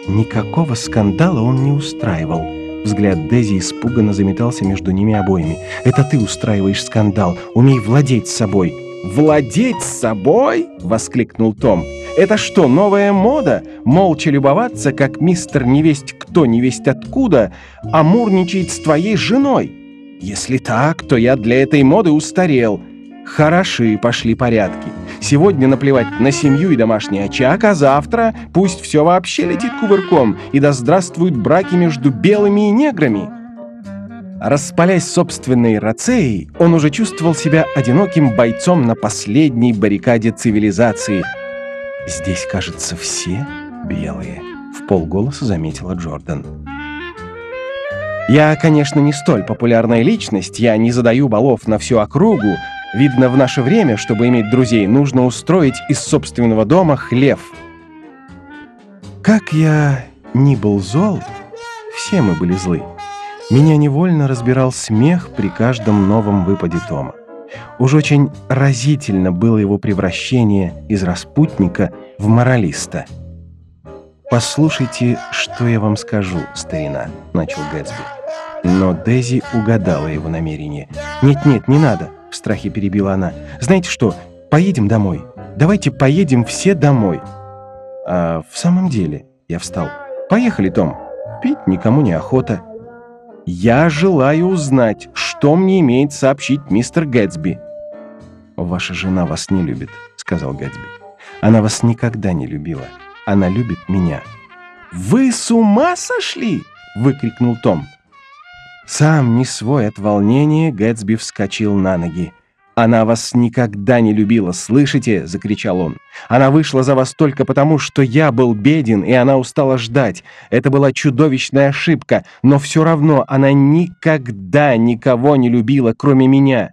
Никакого скандала он не устраивал. Взгляд Дейзи испуганно заметался между ними обоими. «Это ты устраиваешь скандал. Умей владеть собой». «Владеть собой?» — воскликнул Том. «Это что, новая мода? Молча любоваться, как мистер невесть кто, невесть откуда, амурничает с твоей женой? Если так, то я для этой моды устарел. Хороши пошли порядки. Сегодня наплевать на семью и домашний очаг, а завтра пусть все вообще летит кувырком, и да здравствуют браки между белыми и неграми». Распалясь собственной рацеей, он уже чувствовал себя одиноким бойцом на последней баррикаде цивилизации. «Здесь, кажется, все белые», — вполголоса заметила Джордан. «Я, конечно, не столь популярная личность, я не задаю балов на всю округу. Видно, в наше время, чтобы иметь друзей, нужно устроить из собственного дома хлев. Как я ни был зол, все мы были злы. Меня невольно разбирал смех при каждом новом выпаде Тома. Уж очень разительно было его превращение из распутника в моралиста. «Послушайте, что я вам скажу, старина», — начал Гэтсби. Но Дейзи угадала его намерение. «Нет-нет, не надо», — в страхе перебила она. «Знаете что, поедем домой. Давайте поедем все домой». «А в самом деле...» — я встал. «Поехали, Том. Пить никому не охота». «Я желаю узнать, что мне имеет сообщить мистер Гэтсби». «Ваша жена вас не любит», — сказал Гэтсби. «Она вас никогда не любила. Она любит меня». «Вы с ума сошли?» — выкрикнул Том. Сам не свой от волнения, Гэтсби вскочил на ноги. «Она вас никогда не любила, слышите?» — закричал он. «Она вышла за вас только потому, что я был беден, и она устала ждать. Это была чудовищная ошибка, но все равно она никогда никого не любила, кроме меня».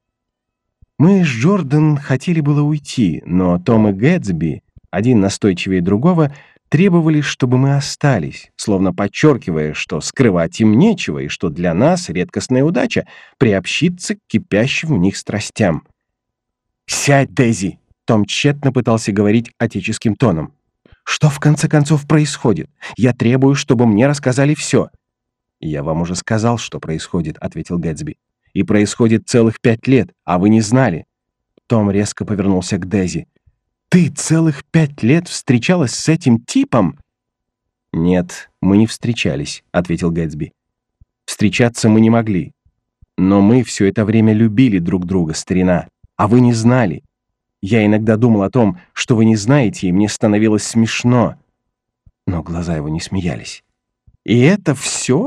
Мы с Джордан хотели было уйти, но Том и Гэтсби, один настойчивее другого, требовали, чтобы мы остались, словно подчеркивая, что скрывать им нечего и что для нас редкостная удача приобщиться к кипящим в них страстям. «Сядь, Дейзи!» — Том тщетно пытался говорить отеческим тоном. «Что в конце концов происходит? Я требую, чтобы мне рассказали все». «Я вам уже сказал, что происходит», — ответил Гэтсби. «И происходит целых 5 лет, а вы не знали». Том резко повернулся к Дейзи. «Ты целых 5 лет встречалась с этим типом?» «Нет, мы не встречались», — ответил Гэтсби. «Встречаться мы не могли. Но мы все это время любили друг друга, старина, а вы не знали. Я иногда думал о том, что вы не знаете, и мне становилось смешно». Но глаза его не смеялись. «И это все?»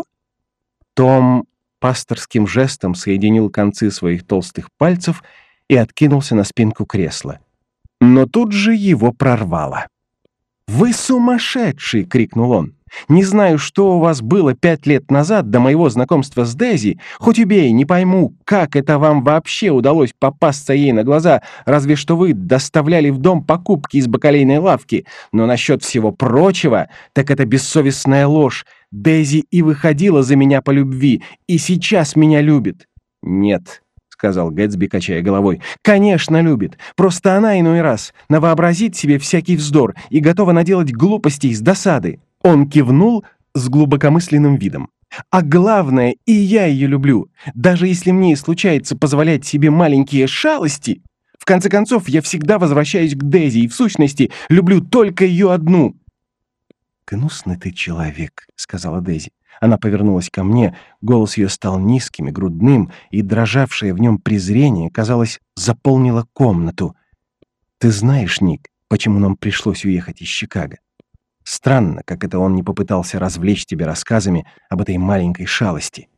Том пасторским жестом соединил концы своих толстых пальцев и откинулся на спинку кресла. Но тут же его прорвало. «Вы сумасшедший!» — крикнул он. «Не знаю, что у вас было 5 лет назад до моего знакомства с Дейзи. Хоть убей, не пойму, как это вам вообще удалось попасться ей на глаза, разве что вы доставляли в дом покупки из бакалейной лавки. Но насчет всего прочего, так это бессовестная ложь. Дейзи и выходила за меня по любви, и сейчас меня любит». «Нет», — сказал Гэтсби, качая головой. «Конечно, любит. Просто она иной раз навообразит себе всякий вздор и готова наделать глупостей с досады». Он кивнул с глубокомысленным видом. «А главное, и я ее люблю. Даже если мне и случается позволять себе маленькие шалости, в конце концов, я всегда возвращаюсь к Дейзи и, в сущности, люблю только ее одну». «Гнусный ты человек», — сказала Дейзи. Она повернулась ко мне, голос ее стал низким и грудным, и дрожавшее в нем презрение, казалось, заполнило комнату. «Ты знаешь, Ник, почему нам пришлось уехать из Чикаго? Странно, как это он не попытался развлечь тебя рассказами об этой маленькой шалости».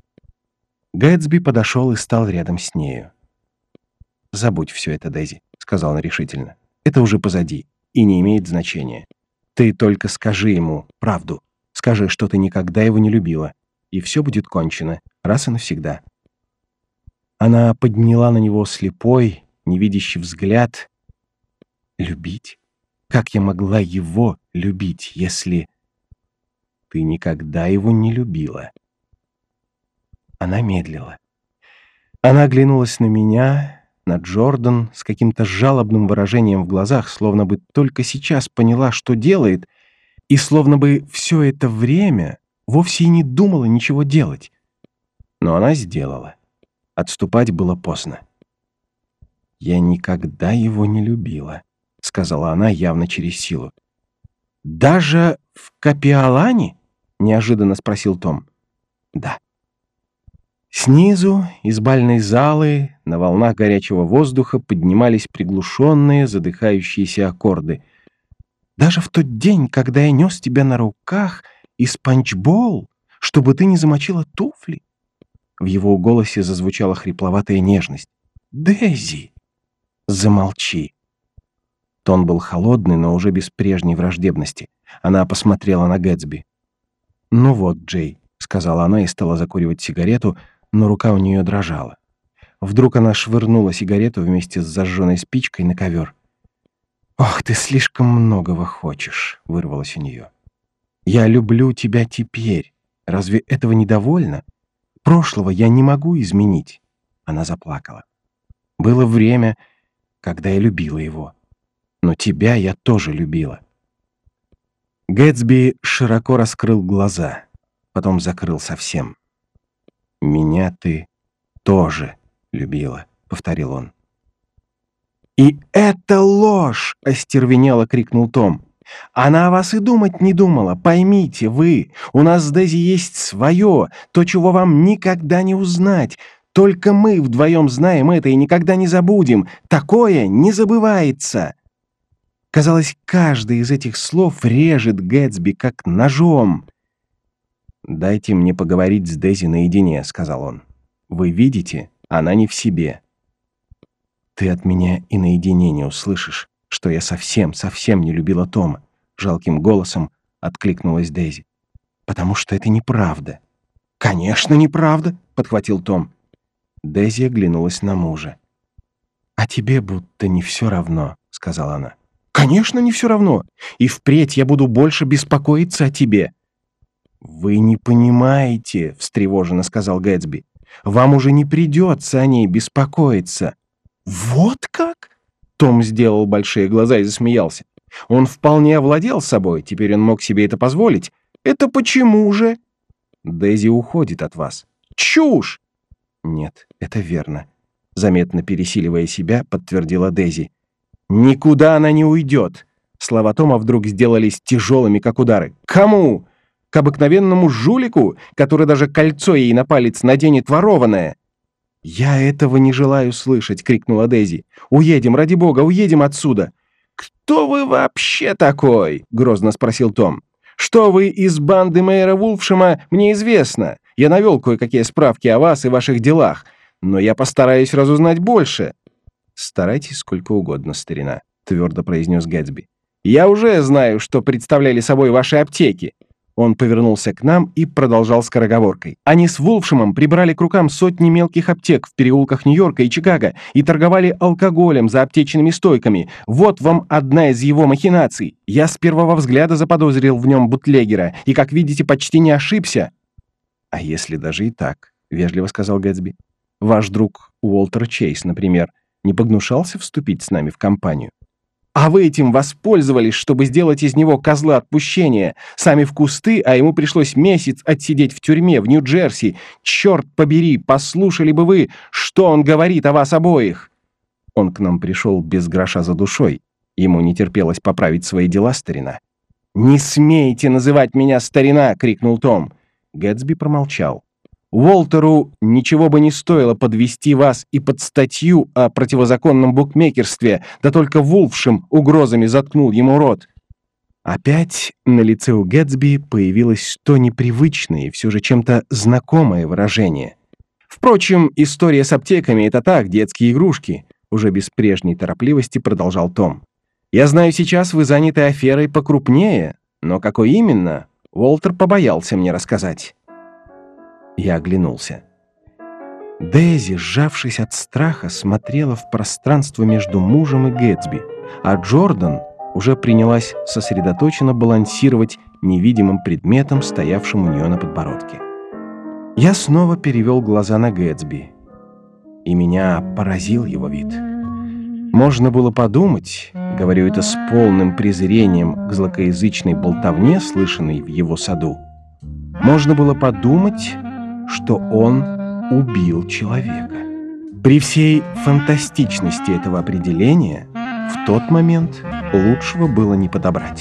Гэтсби подошел и стал рядом с нею. «Забудь все это, Дейзи», — сказал он решительно. «Это уже позади и не имеет значения. Ты только скажи ему правду. Скажи, что ты никогда его не любила, и все будет кончено, раз и навсегда». Она подняла на него слепой, невидящий взгляд. «Любить? Как я могла его любить, если...» «Ты никогда его не любила». Она медлила. Она оглянулась на меня, на Джордан, с каким-то жалобным выражением в глазах, словно бы только сейчас поняла, что делает, и словно бы все это время вовсе и не думала ничего делать. Но она сделала. Отступать было поздно. «Я никогда его не любила», — сказала она явно через силу. «Даже в Капиолане?» — неожиданно спросил Том. «Да». Снизу, из бальной залы, на волнах горячего воздуха поднимались приглушенные, задыхающиеся аккорды. «Даже в тот день, когда я нес тебя на руках и спанчбол, чтобы ты не замочила туфли?» В его голосе зазвучала хрипловатая нежность. «Дейзи!» «Замолчи!» Тон был холодный, но уже без прежней враждебности. Она посмотрела на Гэтсби. «Ну вот, Джей», — сказала она и стала закуривать сигарету, но рука у нее дрожала. Вдруг она швырнула сигарету вместе с зажженной спичкой на ковер. «Ох, ты слишком многого хочешь», — вырвалось у нее. «Я люблю тебя теперь. Разве этого недовольно? Прошлого я не могу изменить». Она заплакала. «Было время, когда я любила его. Но тебя я тоже любила». Гэтсби широко раскрыл глаза, потом закрыл совсем. «Меня ты тоже любила», — повторил он. «И это ложь!» — остервенело крикнул Том. «Она о вас и думать не думала. Поймите вы, у нас с Дейзи есть свое, то, чего вам никогда не узнать. Только мы вдвоем знаем это и никогда не забудем. Такое не забывается!» Казалось, каждый из этих слов режет Гэтсби как ножом. «Дайте мне поговорить с Дейзи наедине», — сказал он. «Вы видите, она не в себе». «Ты от меня и наедине не услышишь, что я совсем не любила Тома», — жалким голосом откликнулась Дейзи. «Потому что это неправда». «Конечно, неправда», — подхватил Том. Дейзи оглянулась на мужа. «А тебе будто не все равно», — сказала она. «Конечно, не все равно. И впредь я буду больше беспокоиться о тебе». «Вы не понимаете», — встревоженно сказал Гэтсби. «Вам уже не придется о ней беспокоиться». «Вот как?» Том сделал большие глаза и засмеялся. Он вполне овладел собой, теперь он мог себе это позволить. «Это почему же?» «Дейзи уходит от вас». «Чушь!» «Нет, это верно», — заметно пересиливая себя, подтвердила Дейзи. «Никуда она не уйдет». Слова Тома вдруг сделались тяжелыми, как удары. «Кому? К обыкновенному жулику, который даже кольцо ей на палец наденет ворованное?» «Я этого не желаю слышать», — крикнула Дейзи. «Уедем, ради бога, уедем отсюда». «Кто вы вообще такой?» — грозно спросил Том. «Что вы из банды мэра Вулфшема, мне известно. Я навел кое-какие справки о вас и ваших делах, но я постараюсь разузнать больше». «Старайтесь сколько угодно, старина», — твердо произнес Гэтсби. «Я уже знаю, что представляли собой ваши аптеки». Он повернулся к нам и продолжал скороговоркой. «Они с Вулфшемом прибрали к рукам сотни мелких аптек в переулках Нью-Йорка и Чикаго и торговали алкоголем за аптечными стойками. Вот вам одна из его махинаций. Я с первого взгляда заподозрил в нем бутлегера и, как видите, почти не ошибся». «А если даже и так?» — вежливо сказал Гэтсби. «Ваш друг Уолтер Чейз, например, не погнушался вступить с нами в компанию?» «А вы этим воспользовались, чтобы сделать из него козла отпущения. Сами в кусты, а ему пришлось месяц отсидеть в тюрьме в Нью-Джерси. Черт побери, послушали бы вы, что он говорит о вас обоих!» Он к нам пришел без гроша за душой. Ему не терпелось поправить свои дела, старина. «Не смейте называть меня старина!» — крикнул Том. Гэтсби промолчал. «Уолтеру ничего бы не стоило подвести вас и под статью о противозаконном букмекерстве, да только Вулфшем угрозами заткнул ему рот». Опять на лице у Гэтсби появилось то непривычное и все же чем-то знакомое выражение. «Впрочем, история с аптеками — это так, детские игрушки», — уже без прежней торопливости продолжал Том. «Я знаю, сейчас вы заняты аферой покрупнее, но какой именно, Уолтер побоялся мне рассказать». Я оглянулся. Дейзи, сжавшись от страха, смотрела в пространство между мужем и Гэтсби, а Джордан уже принялась сосредоточенно балансировать невидимым предметом, стоявшим у нее на подбородке. Я снова перевел глаза на Гэтсби, и меня поразил его вид. Можно было подумать, говорю это с полным презрением к злокоязычной болтовне, слышанной в его саду, можно было подумать, что он убил человека. При всей фантастичности этого определения в тот момент лучшего было не подобрать.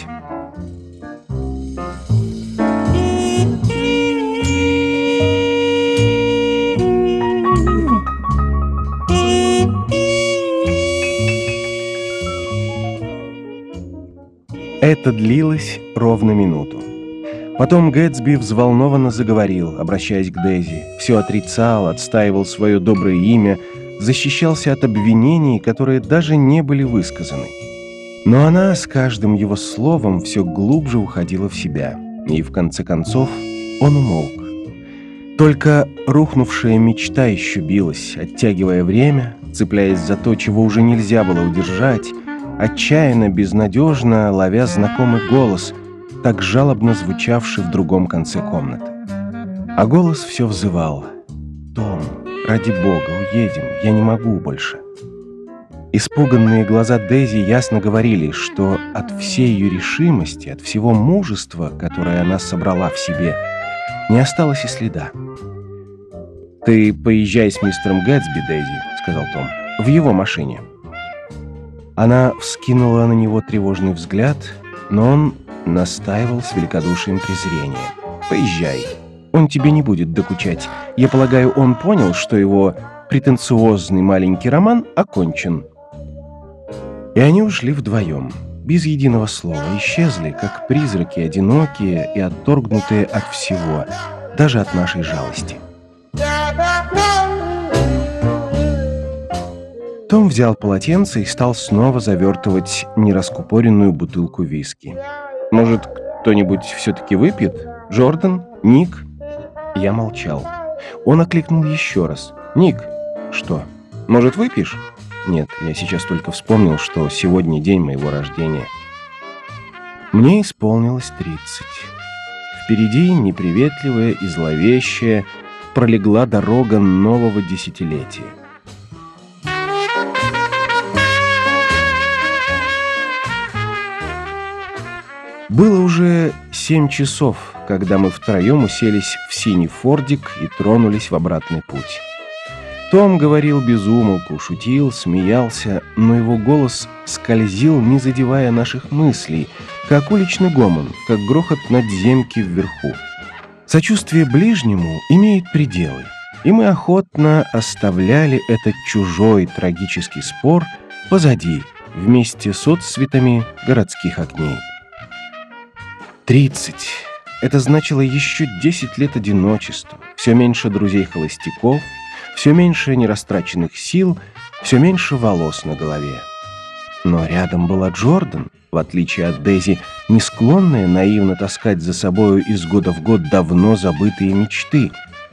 Это длилось ровно минуту. Потом Гэтсби взволнованно заговорил, обращаясь к Дейзи. Все отрицал, отстаивал свое доброе имя, защищался от обвинений, которые даже не были высказаны. Но она с каждым его словом все глубже уходила в себя, и в конце концов он умолк. Только рухнувшая мечта еще билась, оттягивая время, цепляясь за то, чего уже нельзя было удержать, отчаянно, безнадежно ловя знакомый голос, так жалобно звучавший в другом конце комнаты. А голос все взывал: «Том, ради Бога, уедем, я не могу больше». Испуганные глаза Дейзи ясно говорили, что от всей ее решимости, от всего мужества, которое она собрала в себе, не осталось и следа. «Ты поезжай с мистером Гэтсби, Дейзи», — сказал Том, — «в его машине». Она вскинула на него тревожный взгляд, но он настаивал с великодушием презрения. «Поезжай, он тебе не будет докучать. Я полагаю, он понял, что его претенциозный маленький роман окончен». И они ушли вдвоем, без единого слова, исчезли, как призраки, одинокие и отторгнутые от всего, даже от нашей жалости. Том взял полотенце и стал снова завертывать нераскупоренную бутылку виски. «Может, кто-нибудь все-таки выпьет? Джордан? Ник?» Я молчал. Он окликнул еще раз. «Ник!» «Что? Может, выпьешь?» «Нет, я сейчас только вспомнил, что сегодня день моего рождения». Мне исполнилось 30. Впереди, неприветливая и зловещая, пролегла дорога нового десятилетия. Было уже 7 часов, когда мы втроем уселись в синий фордик и тронулись в обратный путь. Том говорил без умолку, шутил, смеялся, но его голос скользил, не задевая наших мыслей, как уличный гомон, как грохот надземки вверху. Сочувствие ближнему имеет пределы, и мы охотно оставляли этот чужой трагический спор позади, вместе с отсветами городских огней. 30. Это значило еще 10 лет одиночества, все меньше друзей-холостяков, все меньше нерастраченных сил, все меньше волос на голове. Но рядом была Джордан, в отличие от Дейзи, не склонная наивно таскать за собою из года в год давно забытые мечты.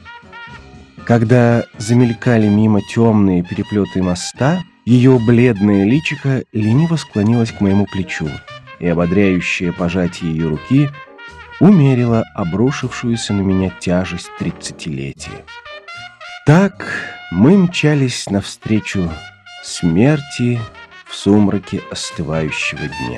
Когда замелькали мимо темные переплеты моста, ее бледное личико лениво склонилось к моему плечу, и ободряющее пожатие ее руки умерило обрушившуюся на меня тяжесть 30-летия. Так мы мчались навстречу смерти в сумраке остывающего дня.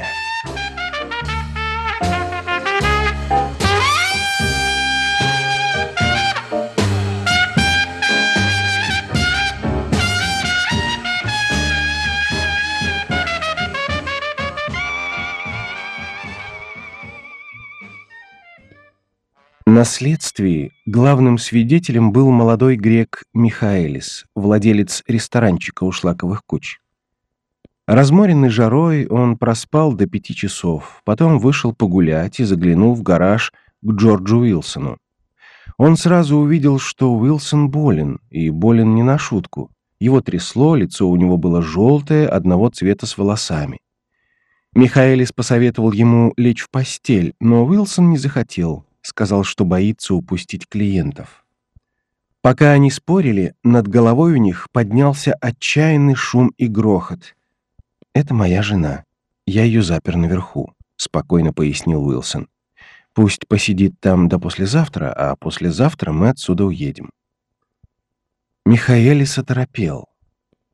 На следствии главным свидетелем был молодой грек Михаэлис, владелец ресторанчика у Шлаковых куч. Разморенный жарой, он проспал до 5 часов, потом вышел погулять и заглянул в гараж к Джорджу Уилсону. Он сразу увидел, что Уилсон болен, и болен не на шутку. Его трясло, лицо у него было желтое, одного цвета с волосами. Михаэлис посоветовал ему лечь в постель, но Уилсон не захотел. Сказал, что боится упустить клиентов. Пока они спорили, над головой у них поднялся отчаянный шум и грохот. «Это моя жена. Я ее запер наверху», — спокойно пояснил Уилсон. «Пусть посидит там до послезавтра, а послезавтра мы отсюда уедем». Михаэлис оторопел.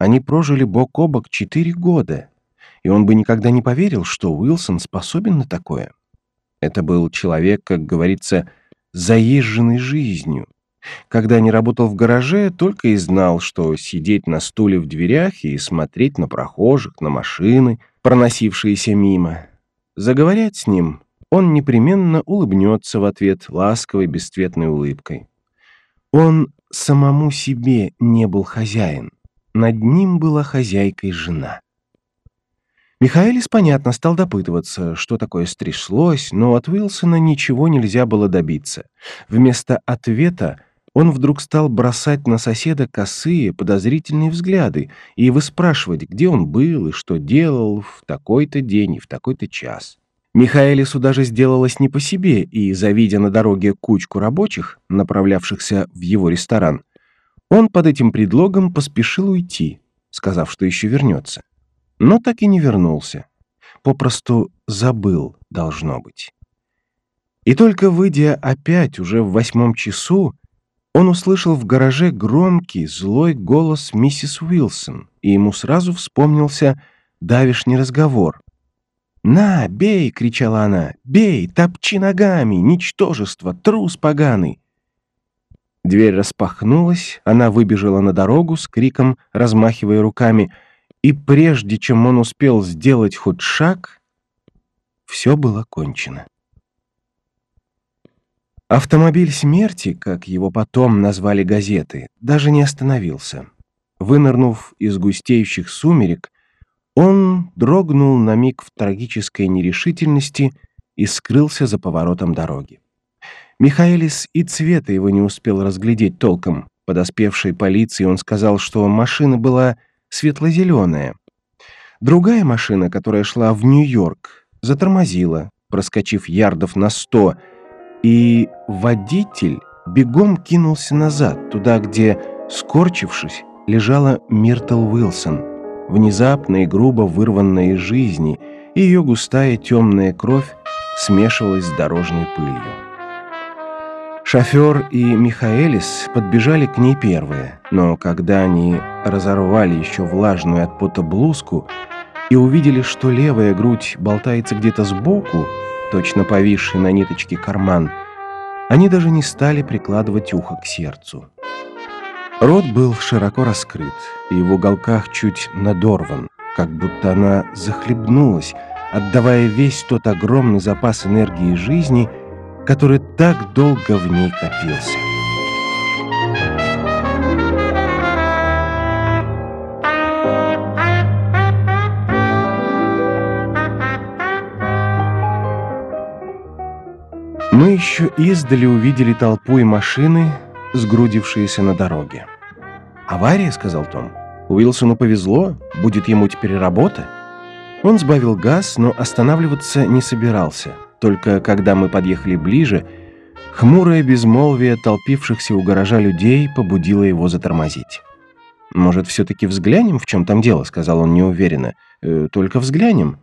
Они прожили бок о бок 4 года, и он бы никогда не поверил, что Уилсон способен на такое. Это был человек, как говорится, заезженный жизнью. Когда не работал в гараже, только и знал, что сидеть на стуле в дверях и смотреть на прохожих, на машины, проносившиеся мимо. Заговорят с ним, он непременно улыбнется в ответ ласковой бесцветной улыбкой. Он самому себе не был хозяин. Над ним была хозяйкой жена. Михаэлис, понятно, стал допытываться, что такое стряслось, но от Уилсона ничего нельзя было добиться. Вместо ответа он вдруг стал бросать на соседа косые, подозрительные взгляды и выспрашивать, где он был и что делал в такой-то день и в такой-то час. Михаэлису даже сделалось не по себе, и, завидя на дороге кучку рабочих, направлявшихся в его ресторан, он под этим предлогом поспешил уйти, сказав, что еще вернется. Но так и не вернулся. Попросту забыл, должно быть. И только выйдя опять уже в 8 часу, он услышал в гараже громкий, злой голос миссис Уилсон, и ему сразу вспомнился давешний разговор. «На, бей!» — кричала она. «Бей! Топчи ногами! Ничтожество! Трус поганый!» Дверь распахнулась, она выбежала на дорогу с криком, размахивая руками, и прежде чем он успел сделать хоть шаг, все было кончено. Автомобиль смерти, как его потом назвали газеты, даже не остановился. Вынырнув из густеющих сумерек, он дрогнул на миг в трагической нерешительности и скрылся за поворотом дороги. Михаэлис и цвета его не успел разглядеть толком. Подоспевшей полиции он сказал, что машина была светло-зеленая. Другая машина, которая шла в Нью-Йорк, затормозила, проскочив ярдов на 100, и водитель бегом кинулся назад, туда, где, скорчившись, лежала Миртл Уилсон, внезапно и грубо вырванная из жизни, и ее густая темная кровь смешивалась с дорожной пылью. Шофер и Михаэлис подбежали к ней первые, но когда они разорвали еще влажную от пота блузку и увидели, что левая грудь болтается где-то сбоку, точно повисший на ниточке карман, они даже не стали прикладывать ухо к сердцу. Рот был широко раскрыт, и в уголках чуть надорван, как будто она захлебнулась, отдавая весь тот огромный запас энергии жизни, который так долго в ней копился. Мы еще издали увидели толпу и машины, сгрудившиеся на дороге. «Авария», — сказал Том. «Уилсону повезло, будет ему теперь работа». Он сбавил газ, но останавливаться не собирался. Только когда мы подъехали ближе, хмурое безмолвие толпившихся у гаража людей побудило его затормозить. «Может, все-таки взглянем, в чем там дело?» — сказал он неуверенно. «Только взглянем».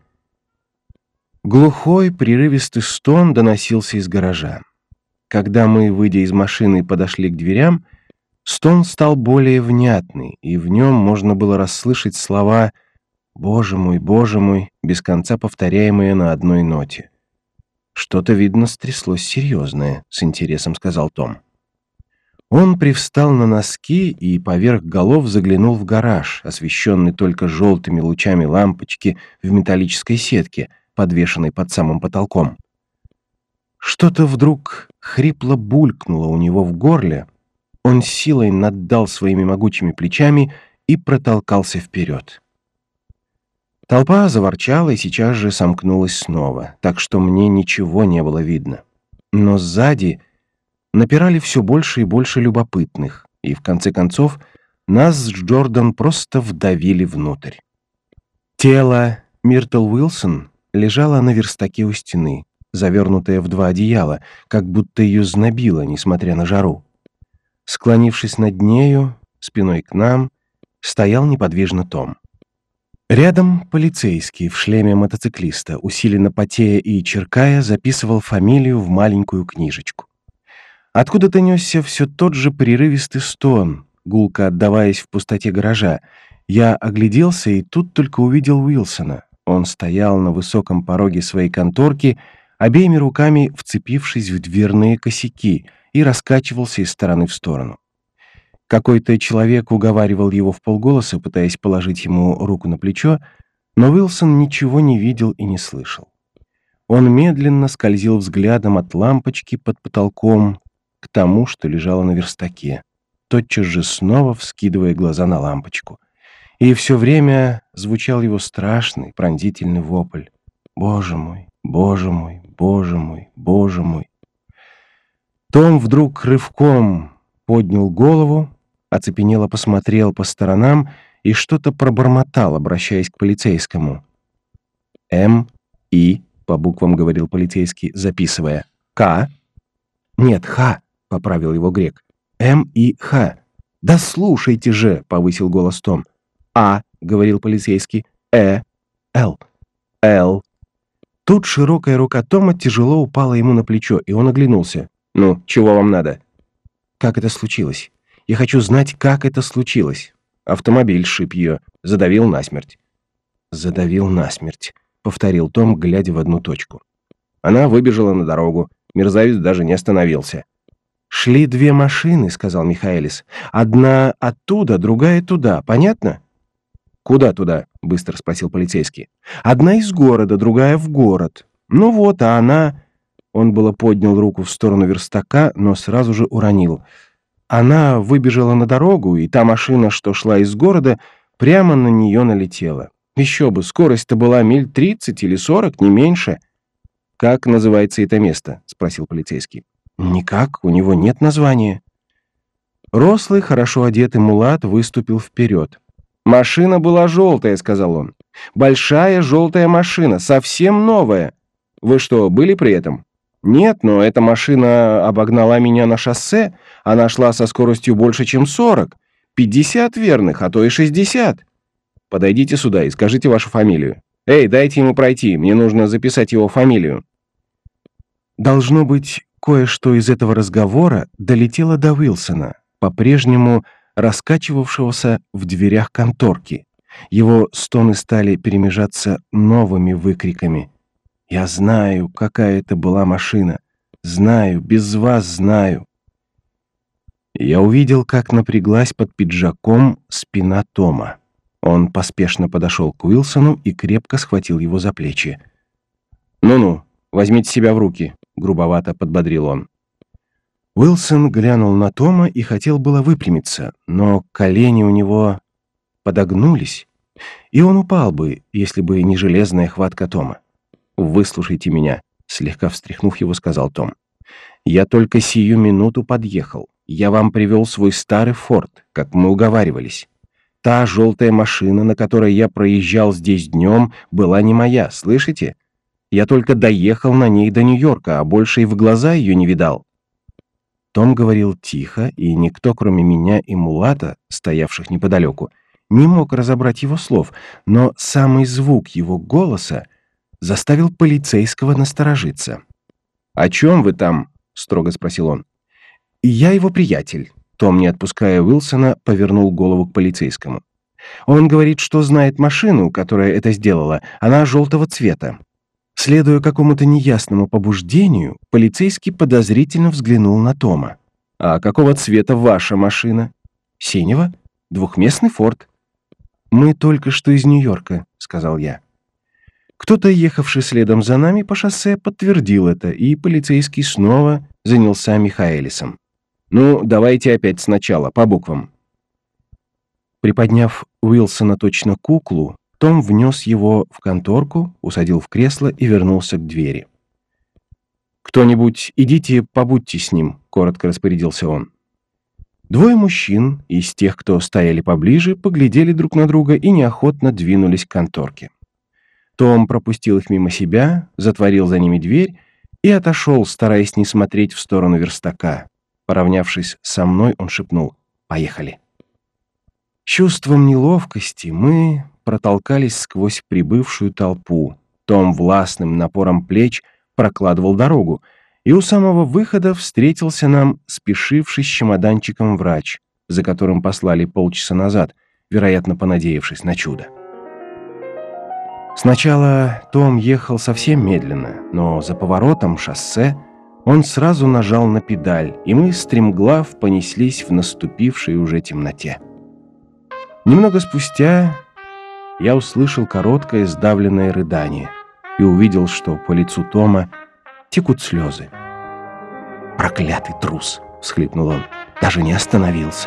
Глухой, прерывистый стон доносился из гаража. Когда мы, выйдя из машины, подошли к дверям, стон стал более внятный, и в нем можно было расслышать слова боже мой», без конца повторяемые на одной ноте. «Что-то, видно, стряслось серьезное», — с интересом сказал Том. Он привстал на носки и поверх голов заглянул в гараж, освещенный только желтыми лучами лампочки в металлической сетке, подвешенной под самым потолком. Что-то вдруг хрипло булькнуло у него в горле. Он силой наддал своими могучими плечами и протолкался вперед. Толпа заворчала и сейчас же сомкнулась снова, так что мне ничего не было видно. Но сзади напирали все больше и больше любопытных, и в конце концов нас с Джордан просто вдавили внутрь. Тело Миртл Уилсон лежало на верстаке у стены, завернутая в 2 одеяла, как будто ее знобило, несмотря на жару. Склонившись над нею, спиной к нам, стоял неподвижно Том. Рядом полицейский в шлеме мотоциклиста, усиленно потея и черкая, записывал фамилию в маленькую книжечку. Откуда-то несся все тот же прерывистый стон, гулко отдаваясь в пустоте гаража, Я огляделся и тут только увидел Уилсона. Он стоял на высоком пороге своей конторки, обеими руками вцепившись в дверные косяки, и раскачивался из стороны в сторону. Какой-то человек уговаривал его вполголоса, пытаясь положить ему руку на плечо, но Уилсон ничего не видел и не слышал. Он медленно скользил взглядом от лампочки под потолком к тому, что лежало на верстаке, тотчас же снова вскидывая глаза на лампочку. И все время звучал его страшный, пронзительный вопль: «Боже мой, Боже мой, Боже мой, Боже мой!» Том вдруг рывком поднял голову, оцепенело посмотрел по сторонам и что-то пробормотал, обращаясь к полицейскому. «М-И», по буквам говорил полицейский, записывая. «К». «Нет, Х», — поправил его грек. «М-И-Х». «Да слушайте же», — повысил голос Том. «А», — говорил полицейский. «Л». «Л». Тут широкая рука Тома тяжело упала ему на плечо, и он оглянулся. «Ну, чего вам надо?» «Как это случилось? Я хочу знать, как это случилось». Автомобиль сшиб ее, задавил насмерть. «Задавил насмерть», — повторил Том, глядя в одну точку. Она выбежала на дорогу. Мерзавец даже не остановился. «Шли две машины», — сказал Михаэлис. «Одна оттуда, другая туда. Понятно?» «Куда туда?» — быстро спросил полицейский. «Одна из города, другая в город. Ну вот, а она...» Он было поднял руку в сторону верстака, но сразу же уронил. Она выбежала на дорогу, и та машина, что шла из города, прямо на нее налетела. Еще бы, скорость-то была миль 30 или 40, не меньше. «Как называется это место?» — спросил полицейский. «Никак, у него нет названия». Рослый, хорошо одетый мулат выступил вперед. «Машина была желтая», — сказал он. «Большая желтая машина, совсем новая. Вы что, были при этом?» «Нет, но эта машина обогнала меня на шоссе. Она шла со скоростью больше, чем 40. 50 верных, а то и 60. Подойдите сюда и скажите вашу фамилию. Эй, дайте ему пройти, мне нужно записать его фамилию». Должно быть, кое-что из этого разговора долетело до Уилсона, по-прежнему раскачивавшегося в дверях конторки. Его стоны стали перемежаться новыми выкриками. «Я знаю, какая это была машина. Знаю, без вас знаю». Я увидел, как напряглась под пиджаком спина Тома. Он поспешно подошел к Уилсону и крепко схватил его за плечи. «Ну-ну, возьмите себя в руки», — грубовато подбодрил он. Уилсон глянул на Тома и хотел было выпрямиться, но колени у него подогнулись, и он упал бы, если бы не железная хватка Тома. «Выслушайте меня», — слегка встряхнув его, сказал Том. «Я только сию минуту подъехал. Я вам привел свой старый форт, как мы уговаривались. Та желтая машина, на которой я проезжал здесь днем, была не моя, слышите? Я только доехал на ней до Нью-Йорка, а больше и в глаза ее не видал». Том говорил тихо, и никто, кроме меня и мулата, стоявших неподалеку, не мог разобрать его слов, но самый звук его голоса заставил полицейского насторожиться. «О чем вы там?» — строго спросил он. «Я его приятель». Том, не отпуская Уилсона, повернул голову к полицейскому. «Он говорит, что знает машину, которая это сделала. Она желтого цвета». Следуя какому-то неясному побуждению, полицейский подозрительно взглянул на Тома. «А какого цвета ваша машина?» «Синего. Двухместный форт». «Мы только что из Нью-Йорка», — сказал я. Кто-то, ехавший следом за нами по шоссе, подтвердил это, и полицейский снова занялся Михаэлисом. «Ну, давайте опять сначала, по буквам». Приподняв Уилсона точно куклу, Том внес его в конторку, усадил в кресло и вернулся к двери. «Кто-нибудь, идите, побудьте с ним», — коротко распорядился он. Двое мужчин из тех, кто стояли поближе, поглядели друг на друга и неохотно двинулись к конторке. Том пропустил их мимо себя, затворил за ними дверь и отошел, стараясь не смотреть в сторону верстака. Поравнявшись со мной, он шепнул: «Поехали». С чувством неловкости мы протолкались сквозь прибывшую толпу. Том властным напором плеч прокладывал дорогу, и у самого выхода встретился нам спешивший с чемоданчиком врач, за которым послали полчаса назад, вероятно, понадеявшись на чудо. Сначала Том ехал совсем медленно, но за поворотом шоссе он сразу нажал на педаль, и мы стремглав понеслись в наступившей уже темноте. Немного спустя я услышал короткое сдавленное рыдание и увидел, что по лицу Тома текут слезы. «Проклятый трус!» — всхлипнул он. «Даже не остановился!»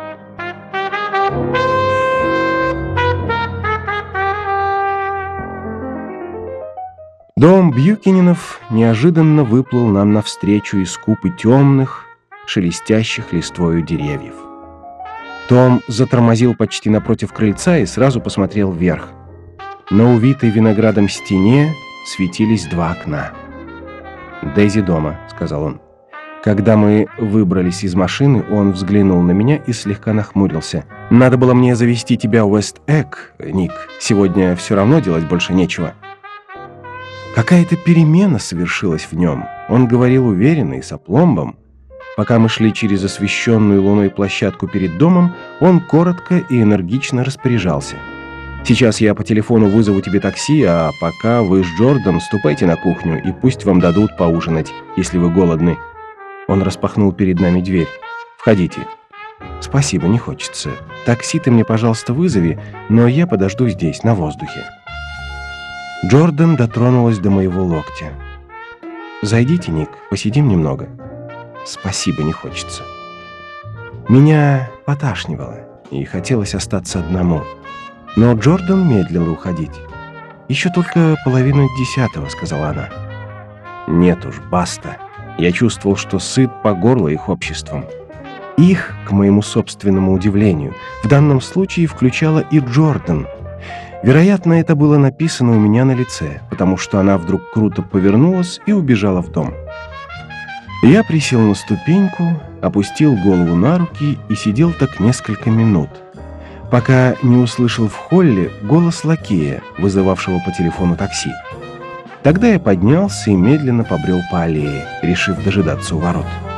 Дом Бьюкиненов неожиданно выплыл нам навстречу из купы темных, шелестящих листвою деревьев. Том затормозил почти напротив крыльца и сразу посмотрел вверх. На увитой виноградом стене светились два окна. «Дейзи дома», — сказал он. Когда мы выбрались из машины, он взглянул на меня и слегка нахмурился. «Надо было мне завести тебя в Уэст-Эг, Ник. Сегодня все равно делать больше нечего». Какая-то перемена совершилась в нем. Он говорил уверенно и с опломбом. Пока мы шли через освещенную луной площадку перед домом, он коротко и энергично распоряжался. «Сейчас я по телефону вызову тебе такси, а пока вы с Джордан ступайте на кухню, и пусть вам дадут поужинать, если вы голодны». Он распахнул перед нами дверь. «Входите». «Спасибо, не хочется. Такси ты мне, пожалуйста, вызови, но я подожду здесь, на воздухе». Джордан дотронулась до моего локтя. «Зайдите, Ник, посидим немного». «Спасибо, не хочется». Меня поташнивало, и хотелось остаться одному. Но Джордан медлила уходить. «Еще только 9:30, — сказала она. «Нет уж, баста». Я чувствовал, что сыт по горло их обществом. Их, к моему собственному удивлению, в данном случае включала и Джордан. Вероятно, это было написано у меня на лице, потому что она вдруг круто повернулась и убежала в дом. Я присел на ступеньку, опустил голову на руки и сидел так несколько минут, пока не услышал в холле голос лакея, вызывавшего по телефону такси. Тогда я поднялся и медленно побрел по аллее, решив дожидаться у ворот.